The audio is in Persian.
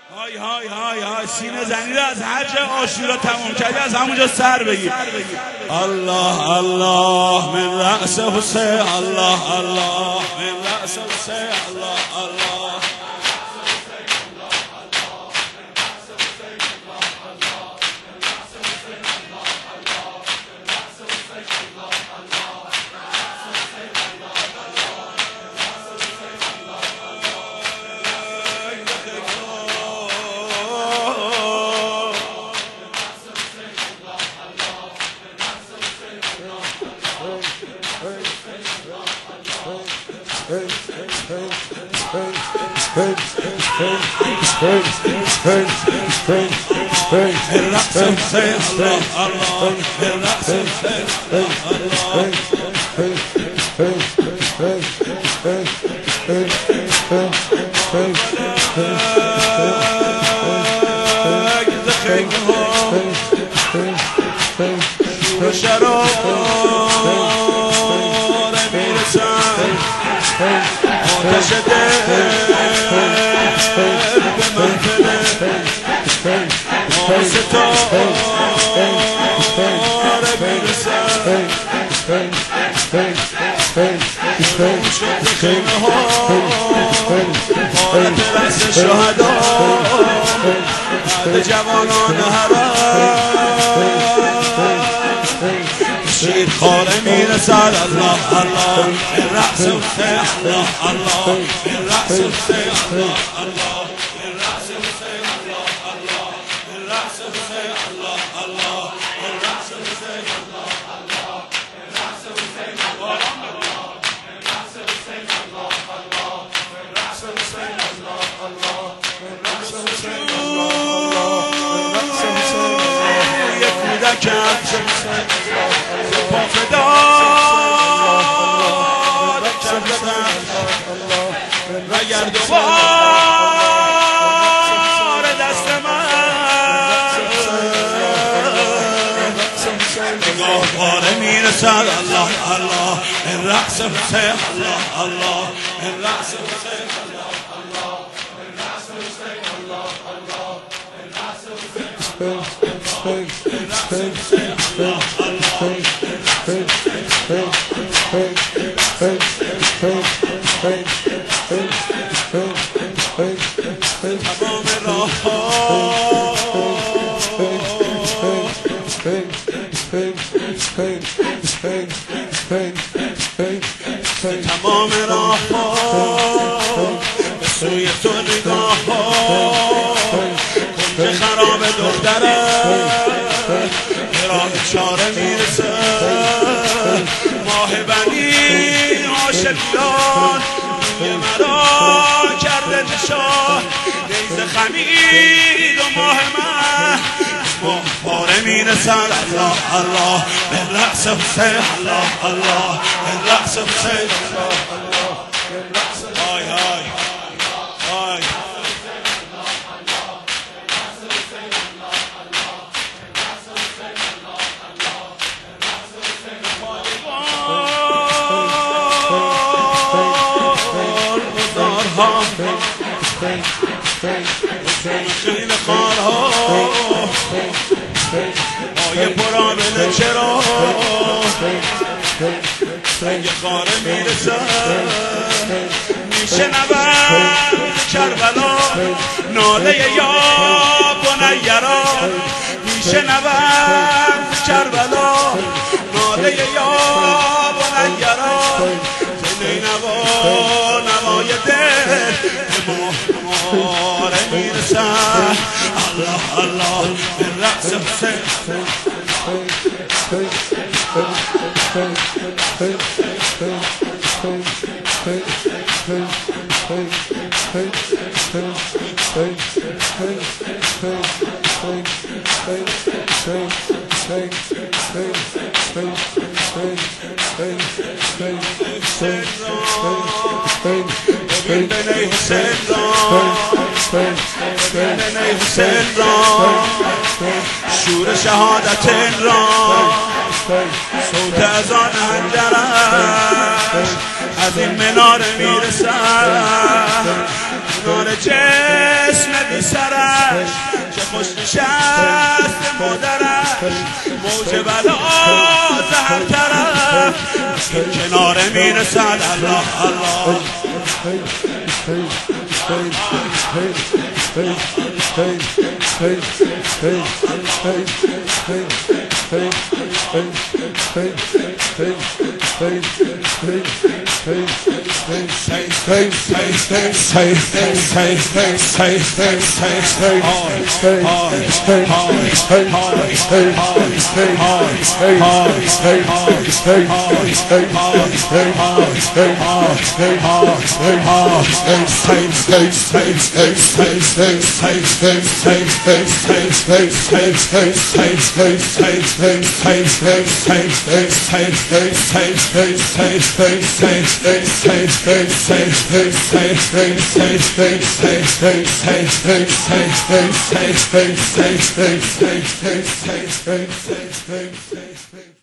های های های های سینه زنی رو از حج عاشورا تموم کردی، از همونجا سر بگیر. الله الله من رأس حسین، الله الله من رأس حسین، الله الله. آتش دل به محفل ستاره میرسد، شد خیمه ها حالت رأس شهدا بعد جوانان حرم شیر خاره میرسد. الله الله من رأس حسین، الله الله من رأس حسین، الله الله من رأس حسین، الله الله من رأس حسین، الله الله من رأس حسین، الله الله من رأس حسین، الله الله من رأس حسین، الله الله من رأس حسین، الله الله من رأس حسین، الله الله من رأس حسین. یک کودک پافدار کردم و گردوبار دست من نگاه پاره میرسد. الله الله من رأس حسین، الله الله من رأس حسین، الله الله من رأس حسین، الله الله من رأس حسین، الله الله تمام راه تمام راه به سوی تو نگاه کنج خراب دختره به راه چاره میرسه. ماه بنی عاشقیان روی مرا کرده نشان، نیز خمید و ماه من ماه پاره میرسد. الله الله من رأس حسین، الله الله من رأس حسین، الله الله من رأس حسین. های های های خیل خارها آیه پرامل چرا سنگ خاره میرسد، میشنوم کربلا ناله یا بنیرا، میشنوم کربلا ناله یا بنیرا، نینوا نوای دل ماره میرسد. الله الله من رأس حسین. شور شهادت را صوت از آن هنجرش از این مناره میرسد، منار جسم بی سرش خوش نشست مادرش موج بلا زهر طرف این کناره میرسد الله الله